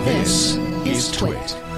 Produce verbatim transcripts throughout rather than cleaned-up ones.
This is Twit.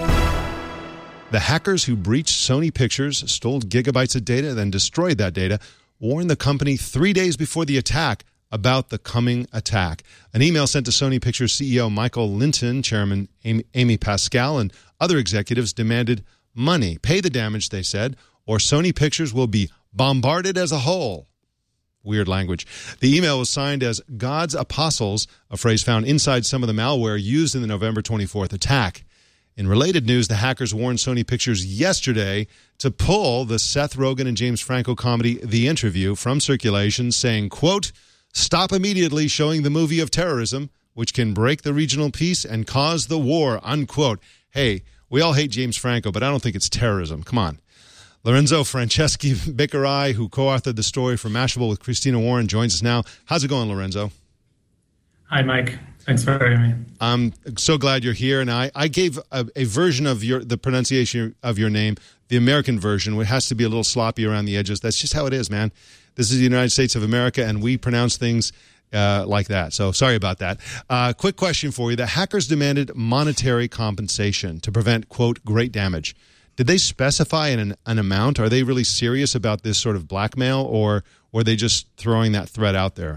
The hackers who breached Sony Pictures, stole gigabytes of data, then destroyed that data, warned the company three days before the attack about the coming attack. An email sent to Sony Pictures C E O Michael Lynton, Chairman Amy, Amy Pascal, and other executives demanded money. Pay the damage, they said, or Sony Pictures will be bombarded as a whole. Weird language. The email was signed as God's Apostles, a phrase found inside some of the malware used in the November twenty-fourth attack. In related news, the hackers warned Sony Pictures yesterday to pull the Seth Rogen and James Franco comedy The Interview from circulation, saying, quote, "Stop immediately showing the movie of terrorism, which can break the regional peace and cause the war," unquote. Hey, we all hate James Franco, but I don't think it's terrorism. Come on. Lorenzo Franceschi Biccarai, who co-authored the story for Mashable with Christina Warren, joins us now. How's it going, Lorenzo? Hi, Mike. Thanks for having me. I'm so glad you're here. And I, I gave a, a version of your the pronunciation of your name, the American version, which has to be a little sloppy around the edges. That's just how it is, man. This is the United States of America, and we pronounce things uh, like that. So sorry about that. Uh, quick question for you. The hackers demanded monetary compensation to prevent, quote, great damage. Did they specify an, an amount? Are they really serious about this sort of blackmail, or were they just throwing that threat out there?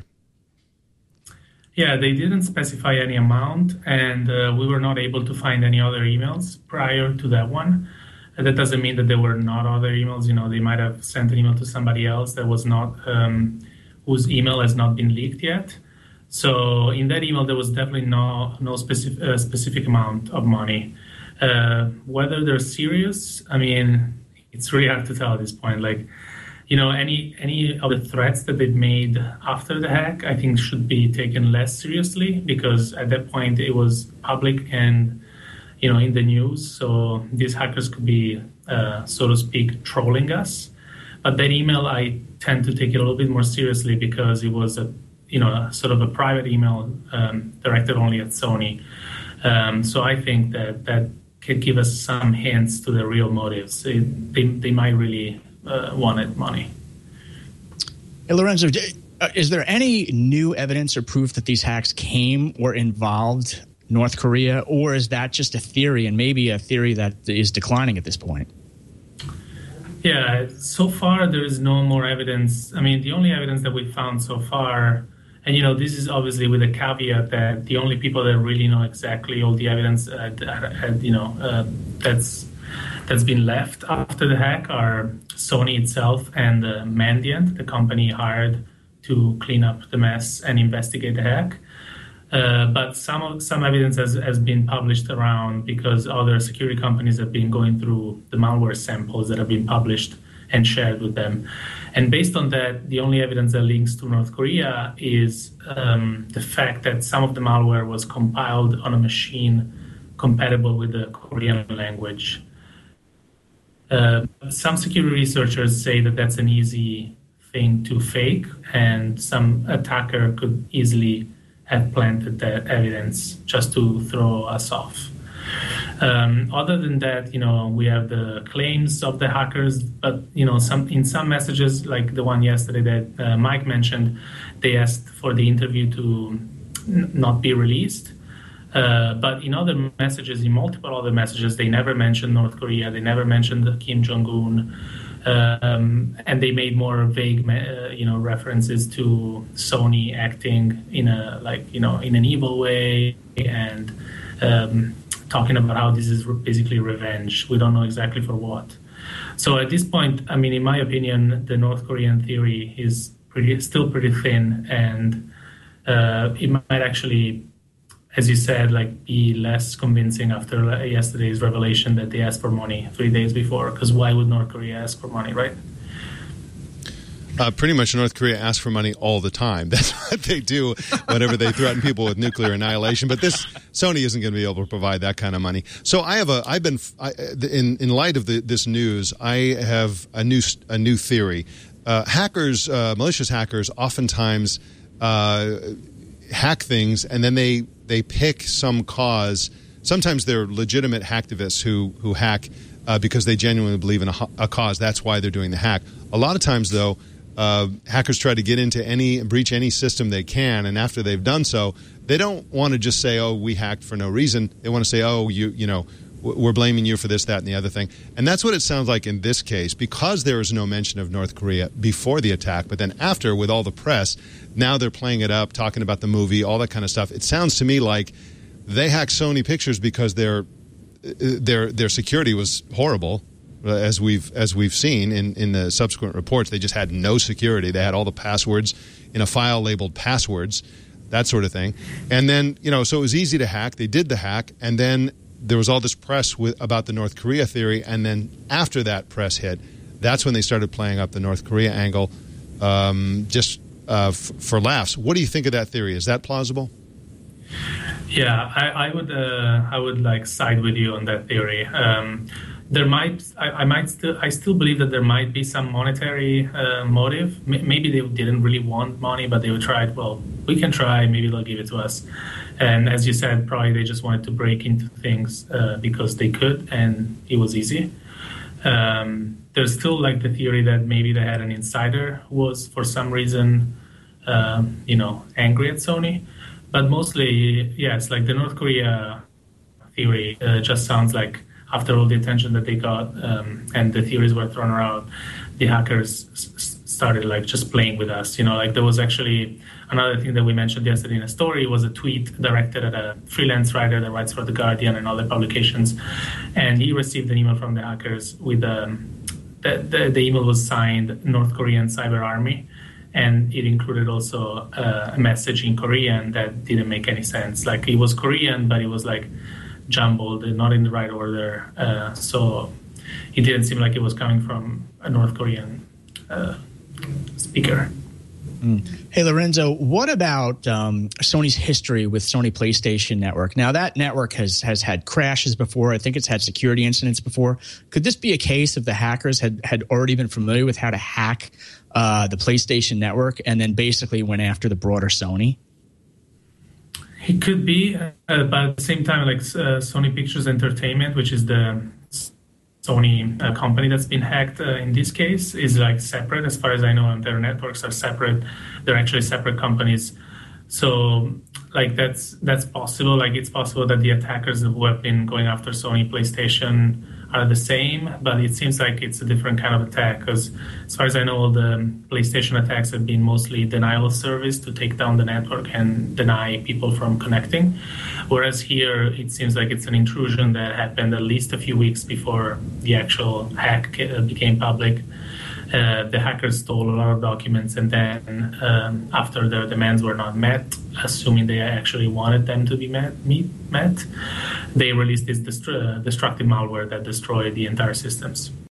Yeah, they didn't specify any amount, and uh, we were not able to find any other emails prior to that one. And that doesn't mean that there were not other emails. You know, they might have sent an email to somebody else that was not, um, whose email has not been leaked yet. So in that email, there was definitely no no specific uh, specific amount of money. Uh, whether they're serious, I mean, it's really hard to tell at this point. Like, you know, any any of the threats that they've made after the hack, I think should be taken less seriously, because at that point it was public and, you know, in the news. So these hackers could be, uh, so to speak, trolling us. But that email, I tend to take it a little bit more seriously, because it was a, you know, a sort of a private email um, directed only at Sony. Um, so I think that that could give us some hints to the real motives. It, they they might really uh, wanted money. Hey, Lorenzo, is there any new evidence or proof that these hacks came or involved North Korea, or is that just a theory, and maybe a theory that is declining at this point? Yeah, so far there is no more evidence. I mean, the only evidence that we found so far, and, you know, this is obviously with a caveat that the only people that really know exactly all the evidence, uh, that, you know, uh, that's that's been left after the hack are Sony itself and uh, Mandiant, the company hired to clean up the mess and investigate the hack. Uh, but some of, some evidence has, has been published around, because other security companies have been going through the malware samples that have been published and shared with them. And based on that, the only evidence that links to North Korea is um, the fact that some of the malware was compiled on a machine compatible with the Korean language. Uh, some security researchers say that that's an easy thing to fake, and some attacker could easily have planted that evidence just to throw us off. Um, other than that, you know, we have the claims of the hackers, but, you know, some in some messages, like the one yesterday that uh, Mike mentioned, they asked for the interview to n- not be released. Uh, but in other messages, in multiple other messages, they never mentioned North Korea. They never mentioned Kim Jong-un. Um, and they made more vague, uh, you know, references to Sony acting in a, like, you know, in an evil way, and um, talking about how this is basically revenge. We don't know exactly for what. So at this point, I mean, in my opinion, the North Korean theory is pretty, still pretty thin, and uh, it might actually, as you said, like, be less convincing after yesterday's revelation that they asked for money three days before. Because why would North Korea ask for money, right? Uh, pretty much North Korea asks for money all the time. That's what they do whenever they threaten people with nuclear annihilation. But this Sony isn't going to be able to provide that kind of money. So I have a, I've been, I, in in light of the, this news, I have a new a new theory. Uh, hackers, uh, malicious hackers, oftentimes uh, hack things, and then they they pick some cause. Sometimes they're legitimate hacktivists who who hack uh, because they genuinely believe in a, a cause. That's why they're doing the hack. A lot of times, though, uh, hackers try to get into any, breach any system they can, and after they've done so, they don't want to just say, oh, we hacked for no reason. They want to say, oh, you, you know, we're blaming you for this, that, and the other thing. And that's what it sounds like in this case, because there was no mention of North Korea before the attack, but then after, with all the press, now they're playing it up, talking about the movie, all that kind of stuff. It sounds to me like they hacked Sony Pictures because their their their security was horrible, as we've as we've seen in, in the subsequent reports. They just had no security. They had all the passwords in a file labeled passwords, that sort of thing. And then, you know, so it was easy to hack. They did the hack, and then there was all this press with, about the North Korea theory, and then after that press hit, that's when they started playing up the North Korea angle, um, just uh, f- for laughs. What do you think of that theory? Is that plausible? Yeah, I, I would uh, I would like side with you on that theory. Um, there might I, I might still I still believe that there might be some monetary uh, motive. M- maybe they didn't really want money, but they would try it. Well, we can try. Maybe they'll give it to us. And as you said, probably they just wanted to break into things uh, because they could, and it was easy. Um, there's still like the theory that maybe they had an insider who was for some reason, uh, you know, angry at Sony. But mostly, yes, like the North Korea theory uh, just sounds like after all the attention that they got um, and the theories were thrown around, the hackers s- started like just playing with us. You know, like there was actually another thing that we mentioned yesterday in a story was a tweet directed at a freelance writer that writes for The Guardian and other publications. And he received an email from the hackers with um, the, the, the email was signed North Korean Cyber Army. And it included also uh, a message in Korean that didn't make any sense. Like it was Korean, but it was like jumbled and not in the right order. Uh, so it didn't seem like it was coming from a North Korean uh, speaker. Mm. Hey, Lorenzo, what about um, Sony's history with Sony PlayStation Network? Now, that network has, has had crashes before. I think it's had security incidents before. Could this be a case of the hackers had, had already been familiar with how to hack uh, the PlayStation Network and then basically went after the broader Sony? It could be, uh, but at the same time, like uh, Sony Pictures Entertainment, which is the Sony uh, company that's been hacked uh, in this case, is like separate. As far as I know, their networks are separate. They're actually separate companies. So like that's that's possible. Like it's possible that the attackers who have been going after Sony PlayStation are the same, but it seems like it's a different kind of attack because as far as I know, all the PlayStation attacks have been mostly denial of service to take down the network and deny people from connecting. Whereas here, it seems like it's an intrusion that happened at least a few weeks before the actual hack became public. Uh, the hackers stole a lot of documents, and then um, after their demands were not met, assuming they actually wanted them to be met, met they released this destru- destructive malware that destroyed the entire systems.